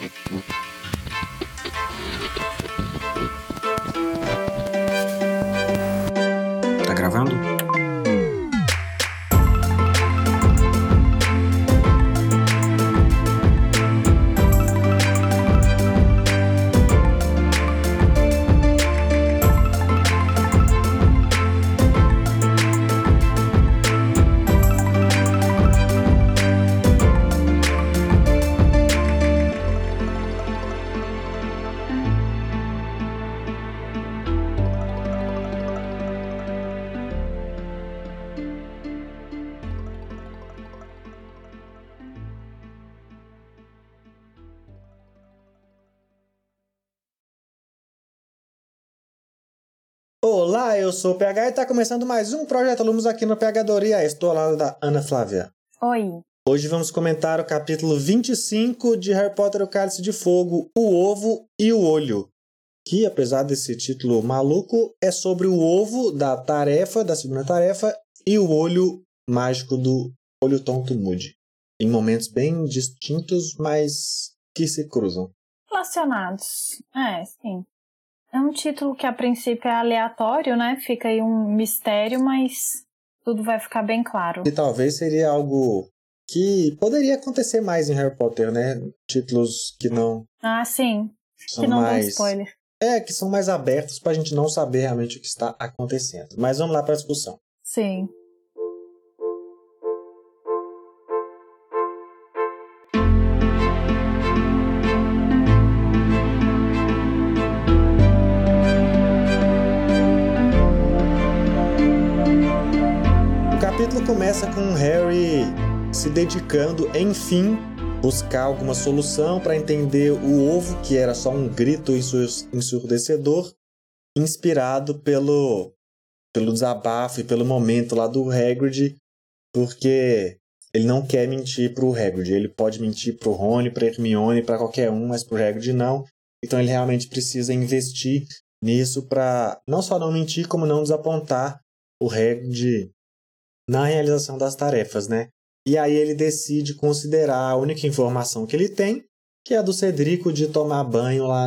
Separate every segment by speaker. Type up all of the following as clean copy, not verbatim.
Speaker 1: Tá gravando? Olá, eu sou o PH e está começando mais um Projeto Lumos aqui no PHdoria. Estou ao lado da Ana Flávia.
Speaker 2: Oi.
Speaker 1: Hoje vamos comentar o capítulo 25 de Harry Potter e o Cálice de Fogo, O Ovo e o Olho. Que, apesar desse título maluco, é sobre o ovo da segunda tarefa, e o olho mágico do Olho Tonto Moody. Em momentos bem distintos, mas que se cruzam.
Speaker 2: Relacionados. Sim. É um título que a princípio é aleatório, né? Fica aí um mistério, mas tudo vai ficar bem claro.
Speaker 1: E talvez seria algo que poderia acontecer mais em Harry Potter, né? Títulos que não...
Speaker 2: Sim.
Speaker 1: São
Speaker 2: que não
Speaker 1: mais...
Speaker 2: dão spoiler.
Speaker 1: Que são mais abertos pra gente não saber realmente o que está acontecendo. Mas vamos lá para a discussão.
Speaker 2: Sim.
Speaker 1: O capítulo começa com o Harry se dedicando, enfim, buscar alguma solução para entender o ovo, que era só um grito ensurdecedor, inspirado pelo desabafo e pelo momento lá do Hagrid, porque ele não quer mentir pro Hagrid. Ele pode mentir pro Rony, pra Hermione, para qualquer um, mas pro Hagrid não. Então ele realmente precisa investir nisso para não só não mentir, como não desapontar o Hagrid na realização das tarefas, né? E aí ele decide considerar a única informação que ele tem, que é a do Cedrico de tomar banho lá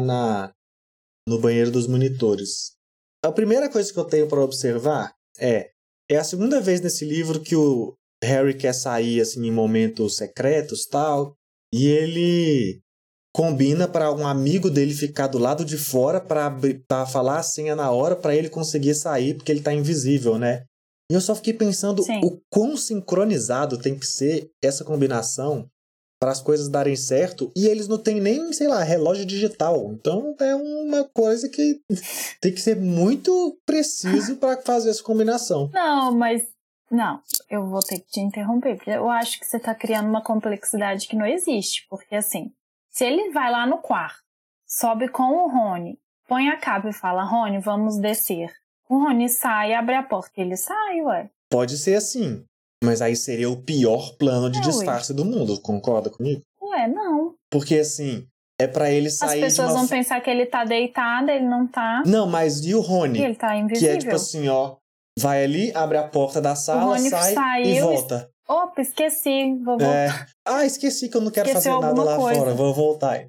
Speaker 1: no banheiro dos monitores. A primeira coisa que eu tenho para observar é a segunda vez nesse livro que o Harry quer sair assim, em momentos secretos, tal, e ele combina para um amigo dele ficar do lado de fora para falar a senha na hora para ele conseguir sair, porque ele está invisível, né? E eu só fiquei pensando o quão sincronizado tem que ser essa combinação para as coisas darem certo, e eles não têm nem, sei lá, relógio digital. Então é uma coisa que tem que ser muito preciso para fazer essa combinação.
Speaker 2: Não, eu vou ter que te interromper, porque eu acho que você está criando uma complexidade que não existe, porque assim, se ele vai lá no quarto, sobe com o Rony, põe a capa e fala, Rony, vamos descer. O Rony sai, abre a porta e ele sai, ué.
Speaker 1: Pode ser assim, mas aí seria o pior plano de disfarce do mundo, concorda comigo?
Speaker 2: Ué, não.
Speaker 1: Porque assim, é pra ele sair.
Speaker 2: As pessoas vão pensar que ele tá deitado, ele não tá.
Speaker 1: Não, mas e o Rony?
Speaker 2: E ele tá invisível.
Speaker 1: Que é tipo assim, ó, vai ali, abre a porta da sala, sai e volta.
Speaker 2: Opa, esqueci, vou voltar.
Speaker 1: Esqueci que eu não quero fazer nada lá fora, vou voltar.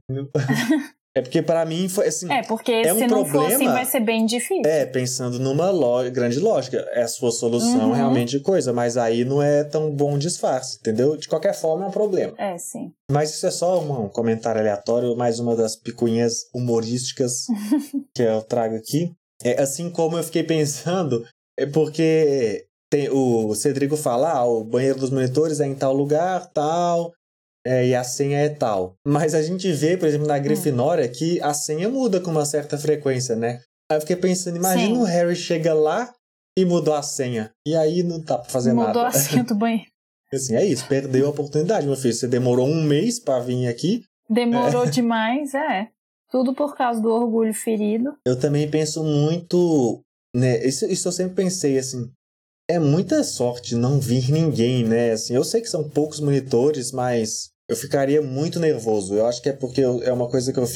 Speaker 1: É porque pra mim foi assim...
Speaker 2: porque se não for assim vai ser bem difícil.
Speaker 1: Pensando numa grande lógica. É a sua solução realmente de coisa, mas aí não é tão bom disfarce, entendeu? De qualquer forma é um problema.
Speaker 2: Sim.
Speaker 1: Mas isso é só um comentário aleatório, mais uma das picuinhas humorísticas que eu trago aqui. Assim como eu fiquei pensando, porque o Cedrico fala, o banheiro dos monitores é em tal lugar, tal... e a senha é tal. Mas a gente vê, por exemplo, na Grifinória, que a senha muda com uma certa frequência, né? Aí eu fiquei pensando, imagina o Harry chega lá e mudou a senha. E aí não dá pra fazer nada.
Speaker 2: Mudou a senha do banheiro.
Speaker 1: Assim, é isso, perdeu a oportunidade, meu filho. Você demorou 1 mês pra vir aqui.
Speaker 2: Demorou demais, Tudo por causa do orgulho ferido.
Speaker 1: Eu também penso muito, né? Isso eu sempre pensei, assim, é muita sorte não vir ninguém, né? Assim, eu sei que são poucos monitores, mas eu ficaria muito nervoso. Eu acho que é porque é uma coisa que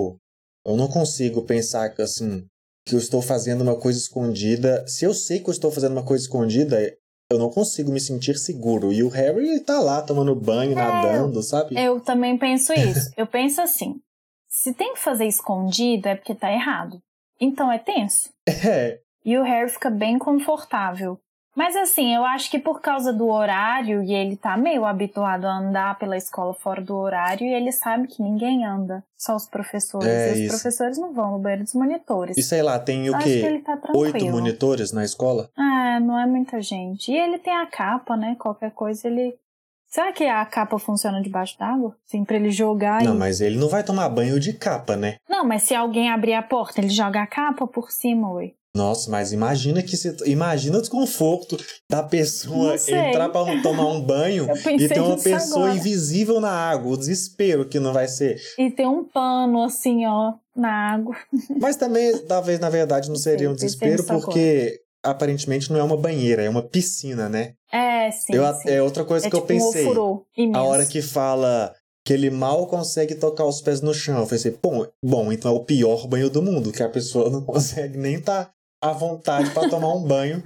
Speaker 1: eu não consigo pensar que, assim, que eu estou fazendo uma coisa escondida. Se eu sei que eu estou fazendo uma coisa escondida, eu não consigo me sentir seguro. E o Harry tá lá tomando banho, nadando, sabe?
Speaker 2: Eu também penso isso. Eu penso assim, se tem que fazer escondido, é porque tá errado. Então é tenso. E o Harry fica bem confortável. Mas assim, eu acho que por causa do horário, e ele tá meio habituado a andar pela escola fora do horário, e ele sabe que ninguém anda, só os professores. E os professores não vão no banheiro dos monitores.
Speaker 1: E sei lá, tem o quê?
Speaker 2: Acho que ele tá tranquilo.
Speaker 1: 8 monitores na escola?
Speaker 2: Não é muita gente. E ele tem a capa, né? Qualquer coisa ele... Será que a capa funciona debaixo d'água? Assim, pra ele jogar
Speaker 1: Não, mas ele não vai tomar banho de capa, né?
Speaker 2: Não, mas se alguém abrir a porta, ele joga a capa por cima, ué.
Speaker 1: Nossa, mas imagina imagina o desconforto da pessoa entrar pra tomar um banho e ter uma pessoa invisível na água, o desespero que não vai ser.
Speaker 2: E ter um pano assim, ó, na água.
Speaker 1: Mas também, talvez, na verdade, não seria um desespero, porque aparentemente não é uma banheira, é uma piscina, né?
Speaker 2: Sim, sim.
Speaker 1: É outra coisa que eu pensei.
Speaker 2: A
Speaker 1: hora que fala que ele mal consegue tocar os pés no chão. Eu pensei, bom, então é o pior banho do mundo, que a pessoa não consegue nem estar à vontade para tomar um banho.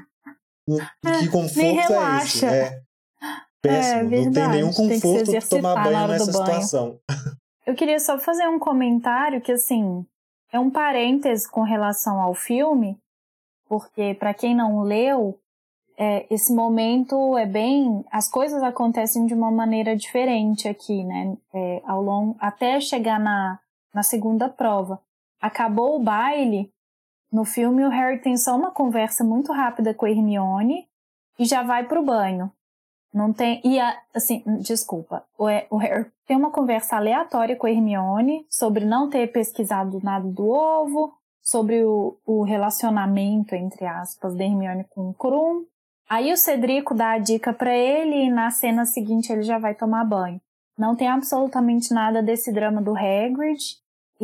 Speaker 1: Que conforto é esse? Péssimo.
Speaker 2: Verdade,
Speaker 1: não tem nenhum conforto
Speaker 2: de
Speaker 1: tomar banho nessa situação.
Speaker 2: Eu queria só fazer um comentário que, assim, é um parêntese com relação ao filme, porque, para quem não leu, esse momento as coisas acontecem de uma maneira diferente aqui, né? Até chegar na segunda prova. Acabou o baile, no filme o Harry tem só uma conversa muito rápida com a Hermione e já vai pro banho. Não tem... desculpa. O Harry tem uma conversa aleatória com a Hermione sobre não ter pesquisado nada do ovo, sobre o relacionamento, entre aspas, da Hermione com o Krum. Aí o Cedrico dá a dica pra ele e na cena seguinte ele já vai tomar banho. Não tem absolutamente nada desse drama do Hagrid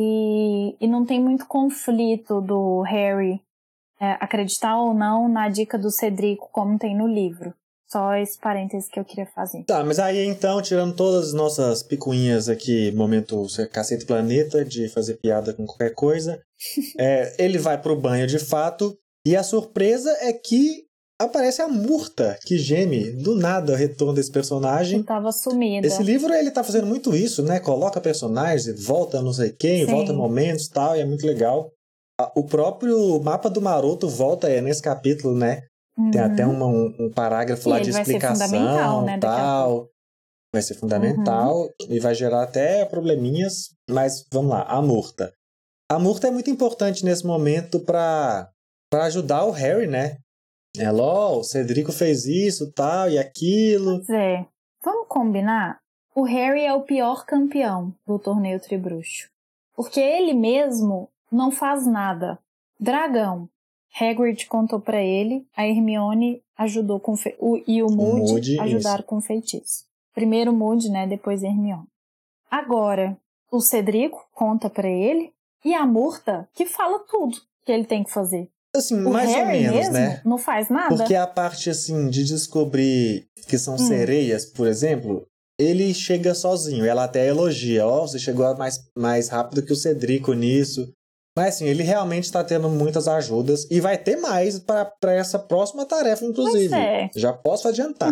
Speaker 2: e não tem muito conflito do Harry acreditar ou não na dica do Cedrico como tem no livro. Só esse parênteses que eu queria fazer.
Speaker 1: Tá, mas aí então, tirando todas as nossas picuinhas aqui, momento Cacete Planeta, de fazer piada com qualquer coisa, ele vai pro banho de fato, e a surpresa é que aparece a Murta, que geme do nada o retorno desse personagem.
Speaker 2: Que tava sumida.
Speaker 1: Esse livro, ele tá fazendo muito isso, né? Coloca personagens, volta não sei quem, Sim. volta momentos e tal, e é muito legal. O próprio mapa do Maroto volta nesse capítulo, né? Tem até um parágrafo lá de explicação, vai ser fundamental, né, tal. Vai ser fundamental e vai gerar até probleminhas, mas vamos lá, a Murta. A Murta é muito importante nesse momento pra ajudar o Harry, né? O Cedrico fez isso, tal, e aquilo.
Speaker 2: Pois é. Vamos combinar? O Harry é o pior campeão do torneio Tribruxo. Porque ele mesmo não faz nada. Dragão. Hagrid contou pra ele, a Hermione ajudou com e o Moody ajudaram com o feitiço. Primeiro o Moody, né, depois a Hermione. Agora, o Cedrico conta pra ele e a Murta que fala tudo que ele tem que fazer.
Speaker 1: Assim,
Speaker 2: o
Speaker 1: mais
Speaker 2: Harry
Speaker 1: ou menos,
Speaker 2: mesmo
Speaker 1: né?
Speaker 2: Não faz nada.
Speaker 1: Porque a parte, assim, de descobrir que são sereias, por exemplo, ele chega sozinho. Ela até elogia. Você chegou mais rápido que o Cedrico nisso. Mas, assim, ele realmente está tendo muitas ajudas. E vai ter mais para essa próxima tarefa, inclusive. Já posso adiantar.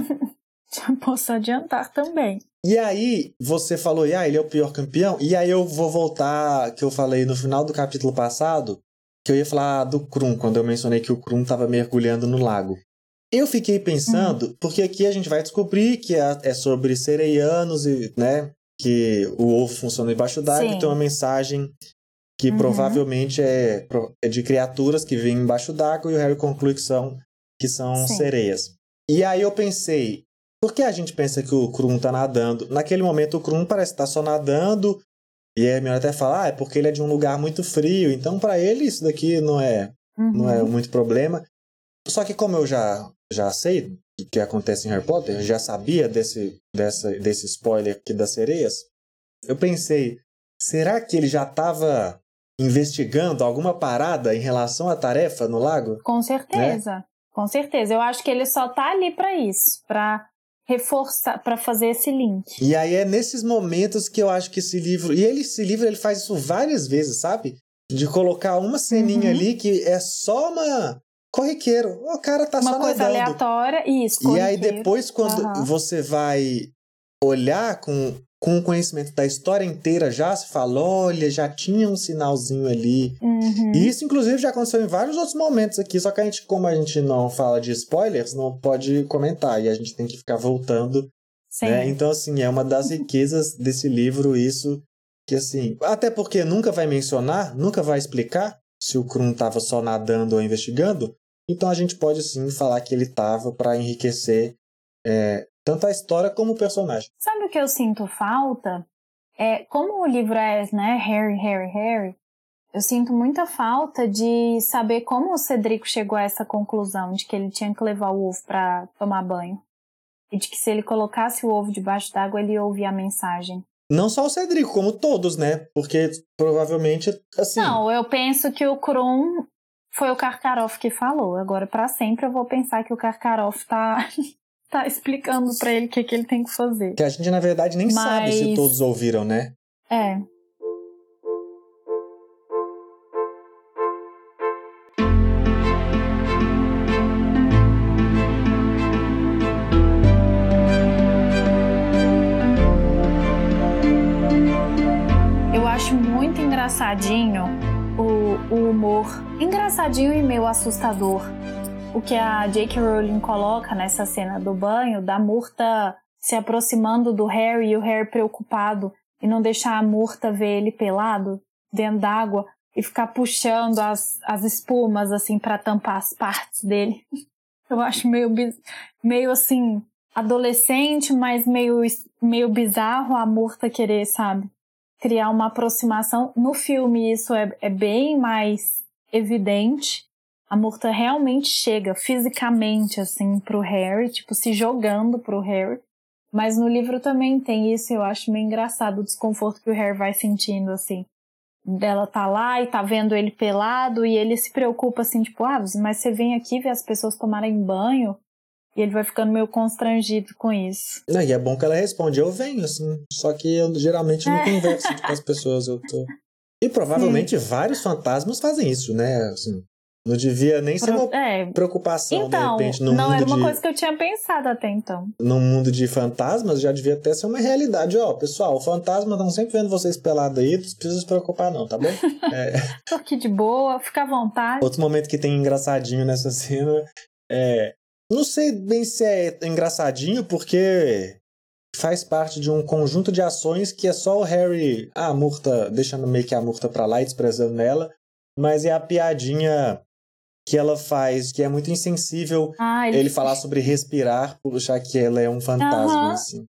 Speaker 2: Já posso adiantar também.
Speaker 1: E aí, você falou, ele é o pior campeão. E aí eu vou voltar, que eu falei no final do capítulo passado, que eu ia falar do Krum, quando eu mencionei que o Krum estava mergulhando no lago. Eu fiquei pensando, porque aqui a gente vai descobrir que é sobre sereianos, e, né, que o ovo funciona embaixo d'água e tem uma mensagem que provavelmente é de criaturas que vivem embaixo d'água, e o Harry conclui que são sereias. E aí eu pensei, por que a gente pensa que o Krum tá nadando? Naquele momento o Krum parece estar só nadando, e a Hermione até fala, é porque ele é de um lugar muito frio, então para ele isso daqui não é muito problema. Só que como eu já sei o que acontece em Harry Potter, eu já sabia desse spoiler aqui das sereias, eu pensei, será que ele já estava investigando alguma parada em relação à tarefa no lago?
Speaker 2: Com certeza, com certeza. Eu acho que ele só tá ali para isso, para reforçar, para fazer esse link.
Speaker 1: E aí é nesses momentos que eu acho que esse livro ele faz isso várias vezes, sabe? De colocar uma ceninha ali que é só uma corriqueiro. O cara tá só nadando. Uma coisa
Speaker 2: aleatória, isso,
Speaker 1: corriqueiro. E aí depois quando você vai olhar com com o conhecimento da história inteira, já se fala, olha, já tinha um sinalzinho ali. E isso, inclusive, já aconteceu em vários outros momentos aqui, só que como a gente não fala de spoilers, não pode comentar, e a gente tem que ficar voltando. Né? Então, assim, é uma das riquezas desse livro, isso, que assim, até porque nunca vai mencionar, nunca vai explicar se o Krum estava só nadando ou investigando, então a gente pode, sim, falar que ele estava para enriquecer tanto a história como o personagem.
Speaker 2: Sabe o que eu sinto falta? Como o livro é, né, Harry, eu sinto muita falta de saber como o Cedrico chegou a essa conclusão de que ele tinha que levar o ovo para tomar banho. E de que se ele colocasse o ovo debaixo d'água, ele ia ouvir a mensagem.
Speaker 1: Não só o Cedrico, como todos, né? Porque provavelmente, assim...
Speaker 2: Não, eu penso que o Krum foi o Karkaroff que falou. Agora, pra sempre, eu vou pensar que o Karkaroff tá explicando pra ele o que ele tem que fazer.
Speaker 1: Que a gente, na verdade, nem sabe se todos ouviram, né?
Speaker 2: Eu acho muito engraçadinho o humor. Engraçadinho e meio assustador. O que a J.K. Rowling coloca nessa cena do banho, da Murta se aproximando do Harry e o Harry preocupado e não deixar a Murta ver ele pelado dentro d'água e ficar puxando as espumas assim para tampar as partes dele. Eu acho meio assim, adolescente, mas meio bizarro a Murta querer, sabe, criar uma aproximação. No filme isso é bem mais evidente. A Murta realmente chega fisicamente, assim, pro Harry, tipo, se jogando pro Harry. Mas no livro também tem isso, eu acho meio engraçado o desconforto que o Harry vai sentindo, assim. Dela tá lá e tá vendo ele pelado e ele se preocupa, assim, tipo, mas você vem aqui ver as pessoas tomarem banho? E ele vai ficando meio constrangido com isso.
Speaker 1: E é bom que ela responde, eu venho, assim, só que eu geralmente não converso com as pessoas, E provavelmente vários fantasmas fazem isso, né, assim... Não devia nem ser uma preocupação,
Speaker 2: então,
Speaker 1: de repente, no mundo
Speaker 2: não era uma coisa que eu tinha pensado até então.
Speaker 1: No mundo de fantasmas, já devia até ser uma realidade. Pessoal, fantasmas estão sempre vendo vocês pelados aí, não precisa se preocupar não, tá bom?
Speaker 2: Tô aqui de boa, fica à vontade.
Speaker 1: Outro momento que tem engraçadinho nessa cena não sei bem se é engraçadinho, porque faz parte de um conjunto de ações que é só o Harry, a Murta, deixando meio que a Murta pra lá e desprezando ela, mas é a piadinha que ela faz, que é muito insensível ele falar sobre respirar, por achar que ela é um fantasma, assim.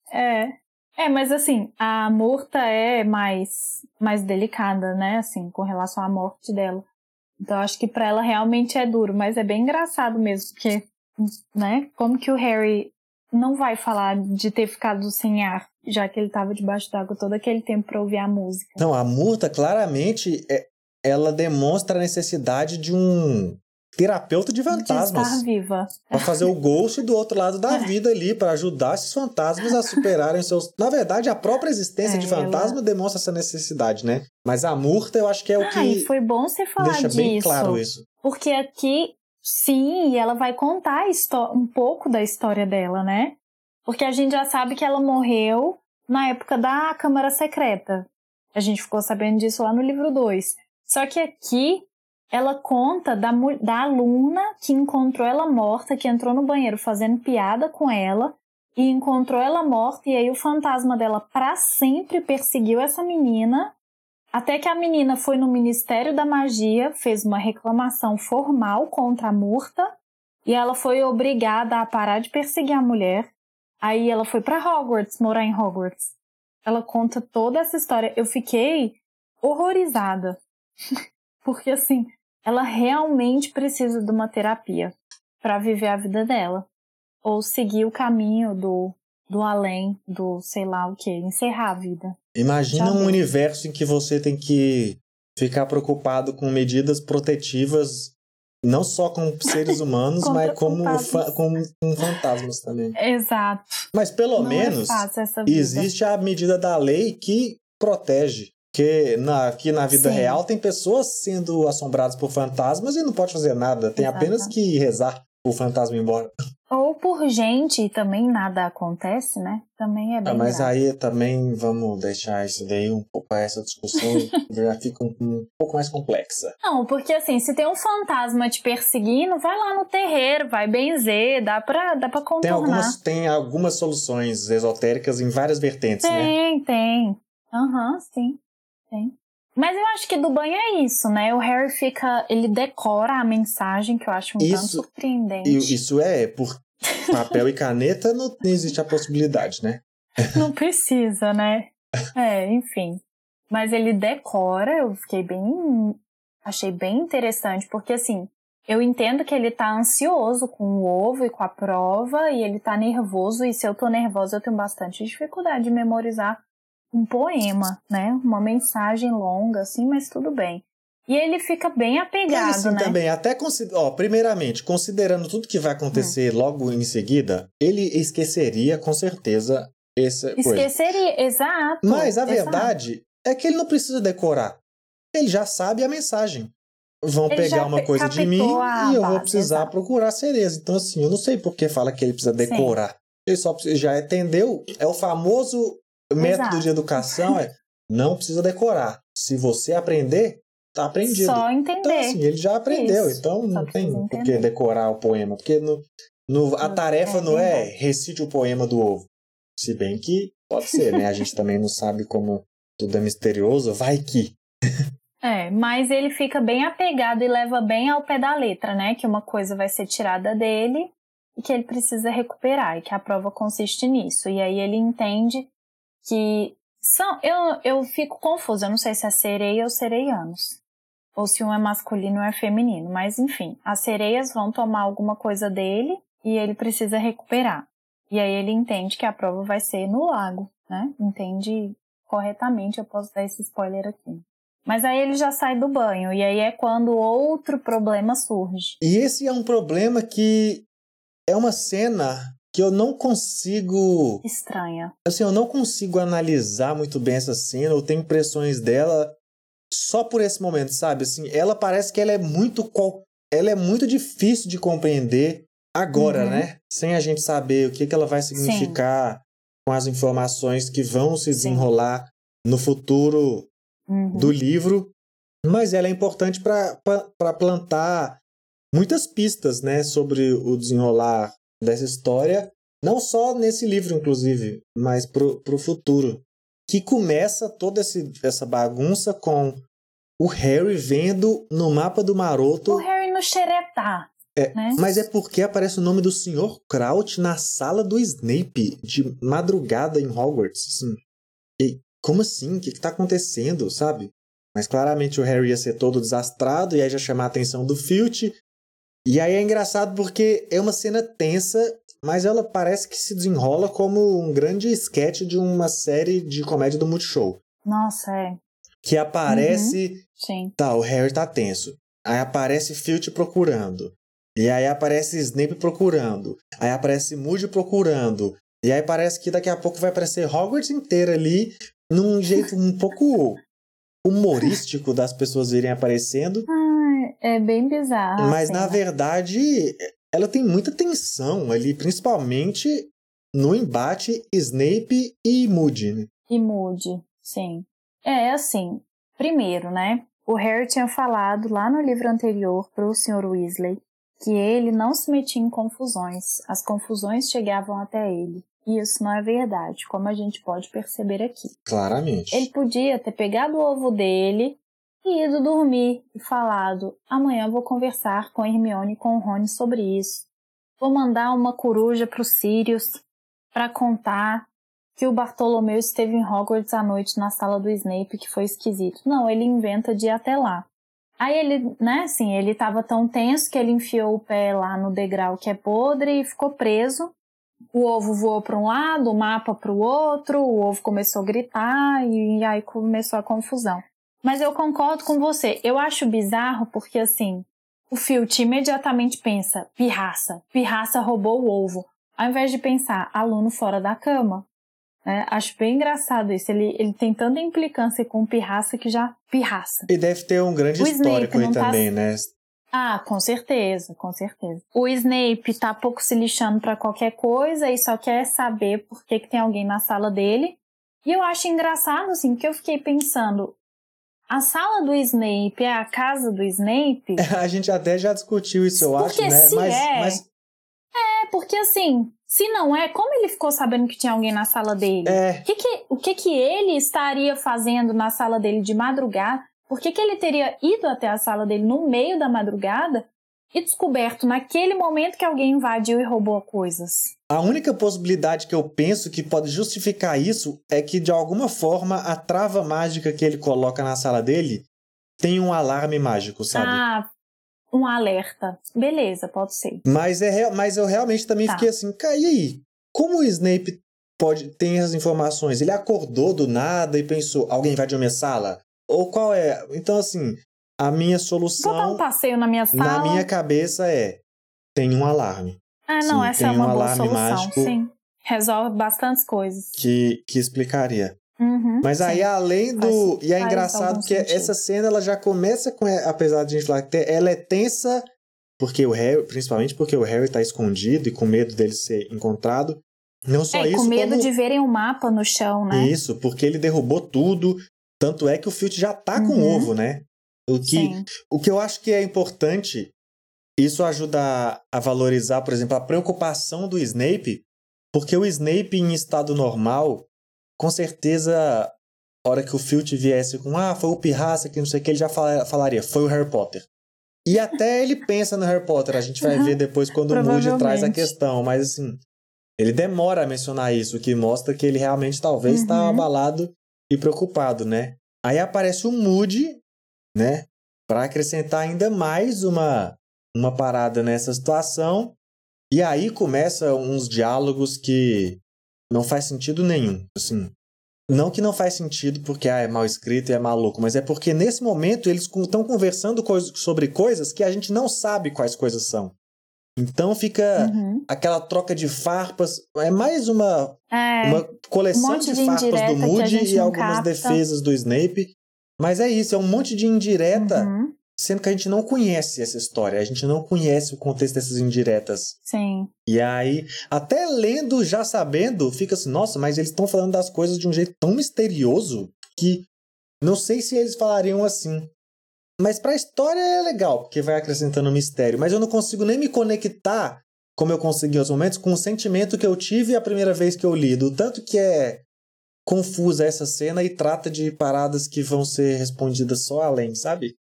Speaker 2: Mas assim, a Murta é mais delicada, né, assim, com relação à morte dela. Então acho que pra ela realmente é duro, mas é bem engraçado mesmo, porque, né, como que o Harry não vai falar de ter ficado sem ar, já que ele tava debaixo d'água todo aquele tempo pra ouvir a música.
Speaker 1: Não, a Murta claramente, ela demonstra a necessidade de um terapeuta de fantasmas.
Speaker 2: De estar viva.
Speaker 1: Pra fazer o ghost do outro lado da vida ali, pra ajudar esses fantasmas a superarem seus... Na verdade, a própria existência de fantasma demonstra essa necessidade, né? Mas a Murta, eu acho que é o que...
Speaker 2: E foi bom você falar
Speaker 1: deixa
Speaker 2: disso.
Speaker 1: Bem claro isso.
Speaker 2: Porque aqui, sim, ela vai contar um pouco da história dela, né? Porque a gente já sabe que ela morreu na época da Câmara Secreta. A gente ficou sabendo disso lá no livro 2. Só que aqui... ela conta da aluna que encontrou ela morta, que entrou no banheiro fazendo piada com ela e encontrou ela morta, e aí o fantasma dela pra sempre perseguiu essa menina, até que a menina foi no Ministério da Magia, fez uma reclamação formal contra a Murta e ela foi obrigada a parar de perseguir a mulher. Aí ela foi pra Hogwarts, morar em Hogwarts. Ela conta toda essa história. Eu fiquei horrorizada. Porque, assim, ela realmente precisa de uma terapia para viver a vida dela. Ou seguir o caminho do além, do sei lá o que, encerrar a vida.
Speaker 1: Imagina um universo em que você tem que ficar preocupado com medidas protetivas, não só com seres humanos, mas com fantasmas também.
Speaker 2: Exato.
Speaker 1: Mas pelo menos existe a medida da lei que protege. Porque aqui na vida real tem pessoas sendo assombradas por fantasmas e não pode fazer nada. Tem apenas que rezar. o fantasma ir embora.
Speaker 2: Ou por gente e também nada acontece, né? Também é bem
Speaker 1: Mas
Speaker 2: grave.
Speaker 1: aí também vamos deixar isso daí um pouco, essa discussão já fica um pouco mais complexa.
Speaker 2: Não, porque assim, se tem um fantasma te perseguindo, vai lá no terreiro, vai benzer, dá pra contornar.
Speaker 1: Tem algumas soluções esotéricas em várias vertentes, né?
Speaker 2: Tem. Aham, sim, tem. Mas eu acho que do banho é isso, né? O Harry ele decora a mensagem, que eu acho um tanto surpreendente.
Speaker 1: Isso por papel e caneta não existe a possibilidade, né?
Speaker 2: Não precisa, né? Enfim. Mas ele decora, achei bem interessante, porque assim, eu entendo que ele tá ansioso com o ovo e com a prova, e ele tá nervoso, e se eu tô nervosa eu tenho bastante dificuldade de memorizar um poema, né? Uma mensagem longa, assim, mas tudo bem. E ele fica bem apegado,
Speaker 1: assim,
Speaker 2: né?
Speaker 1: Também, primeiramente, considerando tudo que vai acontecer logo em seguida, ele esqueceria, com certeza, essa coisa.
Speaker 2: Esqueceria, exato.
Speaker 1: Mas a verdade é que ele não precisa decorar. Ele já sabe a mensagem. Vão pegar uma coisa de mim e eu vou precisar procurar cereza. Então, assim, eu não sei por que fala que ele precisa decorar. Sim. Ele só já entendeu. É o famoso método de educação, não precisa decorar. Se você aprender, tá aprendido.
Speaker 2: Só entender.
Speaker 1: Então, assim, ele já aprendeu. Isso. Então, não tem por que decorar o poema. Porque a tarefa não é recite o poema do ovo. Se bem que pode ser, né? A gente também não sabe como tudo é misterioso. Vai que...
Speaker 2: mas ele fica bem apegado e leva bem ao pé da letra, né? Que uma coisa vai ser tirada dele e que ele precisa recuperar, e que a prova consiste nisso. E aí ele entende que eu fico confusa, eu não sei se é sereia ou sereianos, ou se um é masculino ou é feminino, mas enfim, as sereias vão tomar alguma coisa dele e ele precisa recuperar. E aí ele entende que a prova vai ser no lago, né? Entende corretamente, eu posso dar esse spoiler aqui. Mas aí ele já sai do banho, e aí é quando outro problema surge.
Speaker 1: E esse é um problema que é uma cena que eu não consigo...
Speaker 2: Estranha.
Speaker 1: Assim, eu não consigo analisar muito bem essa cena, eu tenho impressões dela só por esse momento, sabe? Assim, ela parece que ela é muito difícil de compreender agora, né? Sem a gente saber o que ela vai significar com as informações que vão se desenrolar no futuro do livro. Mas ela é importante para plantar muitas pistas, né, sobre o desenrolar dessa história, não só nesse livro, inclusive, mas pro futuro. Que começa toda essa bagunça com o Harry vendo no mapa do Maroto...
Speaker 2: O Harry no xeretá. Né?
Speaker 1: Mas é porque aparece o nome do Sr. Crouch na sala do Snape, de madrugada em Hogwarts. Assim. E como assim? O que tá acontecendo, sabe? Mas claramente o Harry ia ser todo desastrado, e aí já chamar a atenção do Filch. E aí é engraçado porque é uma cena tensa, mas ela parece que se desenrola como um grande esquete de uma série de comédia do Multishow.
Speaker 2: Nossa,
Speaker 1: Que aparece...
Speaker 2: Sim.
Speaker 1: Tá, o Harry tá tenso. Aí aparece Filch procurando. E aí aparece Snape procurando. Aí aparece Moody procurando. E aí parece que daqui a pouco vai aparecer Hogwarts inteira ali, num jeito um pouco humorístico das pessoas irem aparecendo.
Speaker 2: É bem bizarro.
Speaker 1: Mas na verdade, ela tem muita tensão ali, principalmente no embate Snape e Moody, né?
Speaker 2: E Moody, sim. Assim, primeiro, né? O Harry tinha falado lá no livro anterior pro Sr. Weasley que ele não se metia em confusões. As confusões chegavam até ele. E isso não é verdade, como a gente pode perceber aqui.
Speaker 1: Claramente.
Speaker 2: Ele podia ter pegado o ovo dele e ido dormir e falado: amanhã vou conversar com a Hermione e com o Rony sobre isso. Vou mandar uma coruja pro Sirius para contar que o Bartolomeu esteve em Hogwarts à noite na sala do Snape, que foi esquisito. Não, ele inventa de ir até lá. Aí ele, né, assim, ele tava tão tenso que ele enfiou o pé lá no degrau que é podre e ficou preso. O ovo voou para um lado, o mapa para o outro, o ovo começou a gritar e aí começou a confusão. Mas eu concordo com você, eu acho bizarro porque, assim, o Filch imediatamente pensa: pirraça roubou o ovo, ao invés de pensar aluno fora da cama. Acho bem engraçado isso. Ele tem tanta implicância com pirraça que já pirraça.
Speaker 1: E deve ter um grande histórico aí também, né?
Speaker 2: Ah, com certeza, com certeza. O Snape tá pouco se lixando pra qualquer coisa e só quer saber por que tem alguém na sala dele. E eu acho engraçado, assim, porque eu fiquei pensando, a sala do Snape é a casa do Snape?
Speaker 1: A gente até já discutiu isso, eu acho,
Speaker 2: Porque
Speaker 1: né?
Speaker 2: se
Speaker 1: Mas
Speaker 2: porque assim, se não é, como ele ficou sabendo que tinha alguém na sala dele?
Speaker 1: é.
Speaker 2: O que ele estaria fazendo na sala dele de madrugada? Por que ele teria ido até a sala dele no meio da madrugada e descoberto naquele momento que alguém invadiu e roubou coisas?
Speaker 1: A única possibilidade que eu penso que pode justificar isso é que, de alguma forma, a trava mágica que ele coloca na sala dele tem um alarme mágico, sabe?
Speaker 2: Ah, um alerta. Beleza, pode ser.
Speaker 1: Mas eu realmente também fiquei assim, cara, e aí? Como o Snape tem essas informações? Ele acordou do nada e pensou, alguém invadiu minha sala? Ou qual é? Então, assim, a minha solução...
Speaker 2: Vou dar um passeio na minha sala.
Speaker 1: Na minha cabeça tem um alarme.
Speaker 2: Ah, não,
Speaker 1: Sim,
Speaker 2: essa é
Speaker 1: tem
Speaker 2: uma
Speaker 1: um
Speaker 2: boa
Speaker 1: alarme
Speaker 2: solução,
Speaker 1: mágico
Speaker 2: sim. Resolve bastantes coisas.
Speaker 1: Que explicaria.
Speaker 2: Uhum,
Speaker 1: mas aí,
Speaker 2: sim.
Speaker 1: além do... E é engraçado que
Speaker 2: sentido.
Speaker 1: essa cena, ela já começa com... Apesar de a gente falar que ela é tensa, porque o Harry, principalmente porque o Harry tá escondido e com medo dele ser encontrado. Não só isso,
Speaker 2: com medo
Speaker 1: como...
Speaker 2: de verem um mapa no chão, né?
Speaker 1: Isso, porque ele derrubou tudo. Tanto é que o Filch já tá com o ovo, né? O que eu acho que é importante, isso ajuda a valorizar, por exemplo, a preocupação do Snape, porque o Snape em estado normal, com certeza, a hora que o Filch viesse com foi o Pirraça, que não sei o que, ele já falaria, foi o Harry Potter. E até ele pensa no Harry Potter, a gente vai ver depois quando o Moody traz a questão, mas assim, ele demora a mencionar isso, o que mostra que ele realmente talvez está abalado e preocupado, né? Aí aparece o Moody, né? Para acrescentar ainda mais uma parada nessa situação. E aí começa uns diálogos que não faz sentido nenhum. Assim, não que não faz sentido porque é mal escrito e é maluco, mas é porque nesse momento eles estão conversando sobre coisas que a gente não sabe quais coisas são. Então fica aquela troca de farpas. É mais uma coleção de farpas do Moody e algumas defesas do Snape. Mas é isso, é um monte de indireta, sendo que a gente não conhece essa história. A gente não conhece o contexto dessas indiretas.
Speaker 2: Sim.
Speaker 1: E aí, até lendo, já sabendo, fica assim, nossa, mas eles estão falando das coisas de um jeito tão misterioso que não sei se eles falariam assim. Mas pra história é legal, porque vai acrescentando mistério. Mas eu não consigo nem me conectar, como eu consegui em outros momentos, com o sentimento que eu tive a primeira vez que eu li. Do tanto que é confusa essa cena e trata de paradas que vão ser respondidas só além, sabe?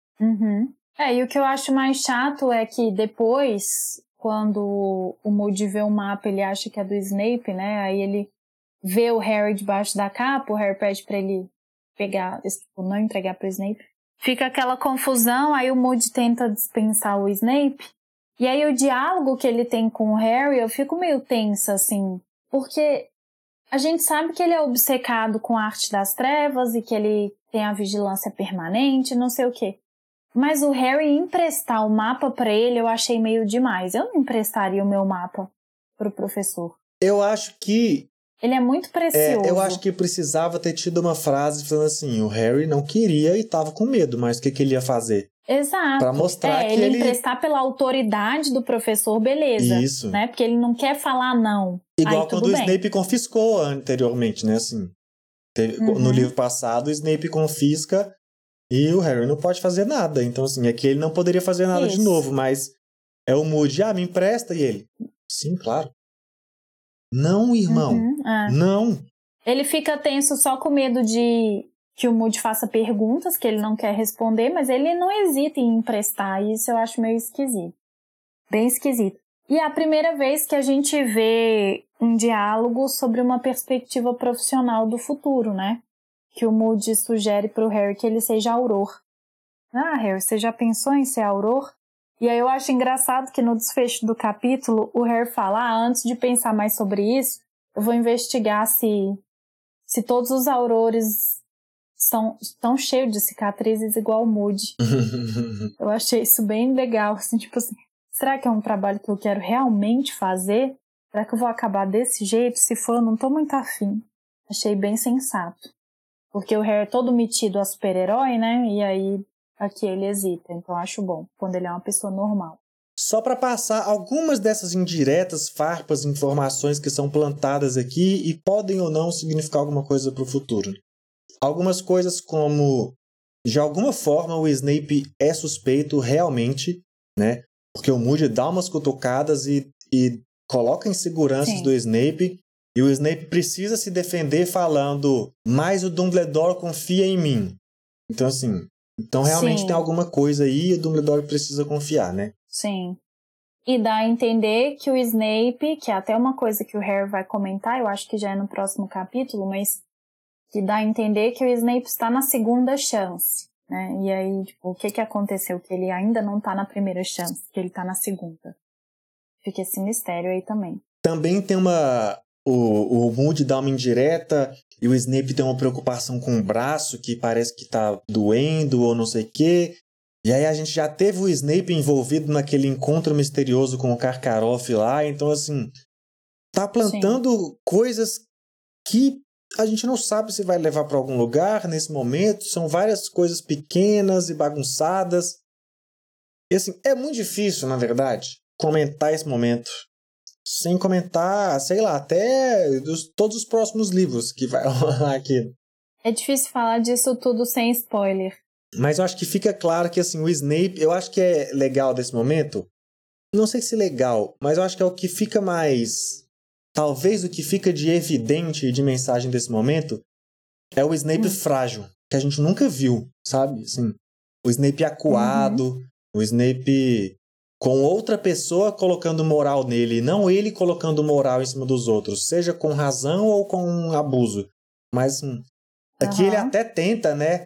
Speaker 2: E o que eu acho mais chato é que depois, quando o Moody vê o mapa, ele acha que é do Snape, né? Aí ele vê o Harry debaixo da capa, o Harry pede pra ele pegar, não entregar pro Snape. Fica aquela confusão, aí o Moody tenta dispensar o Snape. E aí o diálogo que ele tem com o Harry, eu fico meio tensa, assim, porque a gente sabe que ele é obcecado com a arte das trevas e que ele tem a vigilância permanente, não sei o quê. Mas o Harry emprestar o mapa pra ele, eu achei meio demais. Eu não emprestaria o meu mapa pro professor.
Speaker 1: Eu acho que...
Speaker 2: Ele é muito precioso.
Speaker 1: Eu acho que precisava ter tido uma frase falando assim, o Harry não queria e tava com medo, mas o que ele ia fazer?
Speaker 2: Exato.
Speaker 1: Pra mostrar que
Speaker 2: ele emprestar pela autoridade do professor, beleza.
Speaker 1: Isso.
Speaker 2: Né? Porque ele não quer falar não.
Speaker 1: Igual
Speaker 2: aí,
Speaker 1: quando o Snape confiscou anteriormente, né? Assim, no livro passado, o Snape confisca e o Harry não pode fazer nada. Então, assim, aqui ele não poderia fazer nada de novo, mas é o Moody, me empresta, e ele, sim, claro. Não, irmão, não.
Speaker 2: Ele fica tenso só com medo de que o Moody faça perguntas que ele não quer responder, mas ele não hesita em emprestar, e isso eu acho meio esquisito. Bem esquisito. E é a primeira vez que a gente vê um diálogo sobre uma perspectiva profissional do futuro, né? Que o Moody sugere pro Harry que ele seja auror. Harry, você já pensou em ser auror? E aí eu acho engraçado que no desfecho do capítulo, o Harry fala, antes de pensar mais sobre isso, eu vou investigar se todos os aurores estão cheios de cicatrizes igual o Moody. Eu achei isso bem legal, assim, tipo assim, será que é um trabalho que eu quero realmente fazer? Será que eu vou acabar desse jeito? Se for, eu não tô muito afim. Achei bem sensato. Porque o Harry é todo metido a super-herói, né? E aí aqui ele hesita. Então eu acho bom, quando ele é uma pessoa normal.
Speaker 1: Só para passar algumas dessas indiretas, farpas, informações que são plantadas aqui e podem ou não significar alguma coisa para o futuro. Algumas coisas como, de alguma forma, o Snape é suspeito realmente, né? Porque o Moody dá umas cutucadas e coloca inseguranças do Snape. E o Snape precisa se defender falando, mas o Dumbledore confia em mim. Então, assim, realmente tem alguma coisa aí e o Dumbledore precisa confiar, né?
Speaker 2: Sim. E dá a entender que o Snape, que é até uma coisa que o Harry vai comentar, eu acho que já é no próximo capítulo, mas que dá a entender que o Snape está na segunda chance, né? E aí, tipo, o que aconteceu? Que ele ainda não tá na primeira chance, que ele tá na segunda. Fica esse mistério aí também.
Speaker 1: Também tem o Moody dá uma indireta e o Snape tem uma preocupação com o braço que parece que tá doendo ou não sei o quê. E aí a gente já teve o Snape envolvido naquele encontro misterioso com o Karkaroff lá. Então, assim, tá plantando coisas que a gente não sabe se vai levar para algum lugar nesse momento. São várias coisas pequenas e bagunçadas. E, assim, é muito difícil, na verdade, comentar esse momento. Sem comentar, sei lá, até todos os próximos livros que vai rolar aqui.
Speaker 2: É difícil falar disso tudo sem spoiler.
Speaker 1: Mas eu acho que fica claro que, assim, o Snape, eu acho que é legal desse momento. Não sei se legal, mas eu acho que é o que fica mais... Talvez o que fica de evidente de mensagem desse momento é o Snape frágil, que a gente nunca viu, sabe? Assim, o Snape acuado, o Snape com outra pessoa colocando moral nele, não ele colocando moral em cima dos outros, seja com razão ou com abuso. Mas, assim, aqui ele até tenta, né?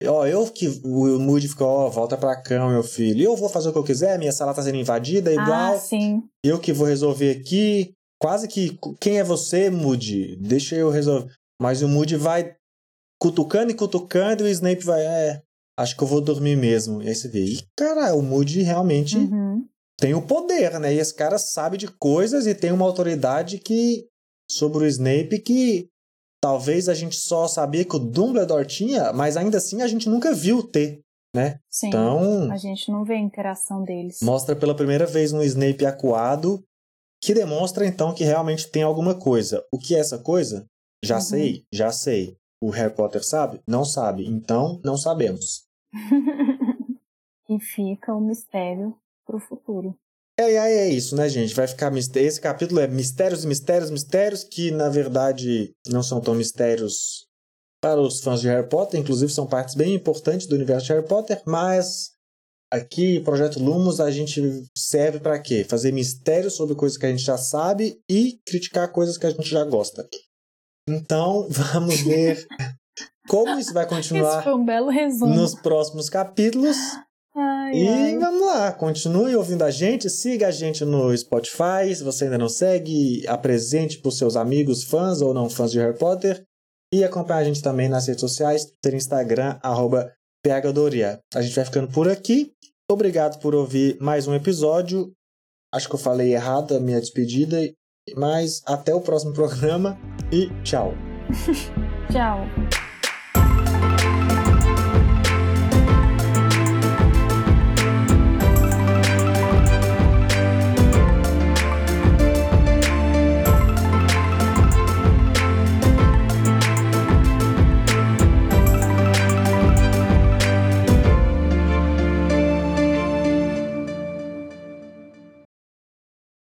Speaker 1: O Moody ficou, volta pra cama, meu filho. Eu vou fazer o que eu quiser, minha sala tá sendo invadida, igual. Eu que vou resolver aqui. Quase que, quem é você, Moody? Deixa eu resolver. Mas o Moody vai cutucando e cutucando e o Snape vai, acho que eu vou dormir mesmo. E aí você vê, cara, o Moody realmente tem o poder, né? E esse cara sabe de coisas e tem uma autoridade sobre o Snape que talvez a gente só sabia que o Dumbledore tinha, mas ainda assim a gente nunca viu ter, né?
Speaker 2: Sim,
Speaker 1: então,
Speaker 2: a gente não vê a interação deles.
Speaker 1: Mostra pela primeira vez um Snape acuado, que demonstra então que realmente tem alguma coisa. O que é essa coisa? Já sei. O Harry Potter sabe? Não sabe. Então, não sabemos.
Speaker 2: E fica o mistério pro futuro.
Speaker 1: É isso, né, gente? Vai ficar esse capítulo é mistérios e mistérios, mistérios que, na verdade, não são tão mistérios para os fãs de Harry Potter, inclusive são partes bem importantes do universo de Harry Potter, mas aqui, Projeto Lumos, a gente serve para quê? Fazer mistérios sobre coisas que a gente já sabe e criticar coisas que a gente já gosta. Então, vamos ver como isso vai continuar.
Speaker 2: Esse foi um belo resumo.
Speaker 1: Nos próximos capítulos. Vamos lá, continue ouvindo a gente, siga a gente no Spotify, se você ainda não segue, apresente para os seus amigos, fãs ou não fãs de Harry Potter, e acompanhe a gente também nas redes sociais, no Instagram, @PHDoria. A gente vai ficando por aqui, obrigado por ouvir mais um episódio, acho que eu falei errado a minha despedida, mas até o próximo programa e tchau.
Speaker 2: Tchau.